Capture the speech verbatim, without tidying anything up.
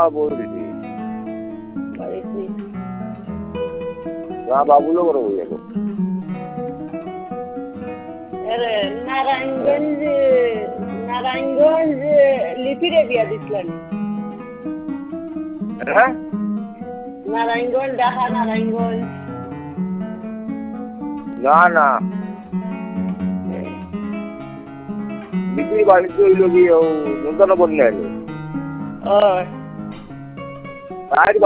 বলছি না বাবুলো করে বলে যাবো নারায়ণগঞ্জ নারায়ণগঞ্জ লিপিরে বিয়া দিছিলেন হ্যাঁ নারায়ণগঞ্জ ঢাকা নারায়ণগঞ্জ না না লিপির বাড়িতে হইল কি নূতন বন্যা এলো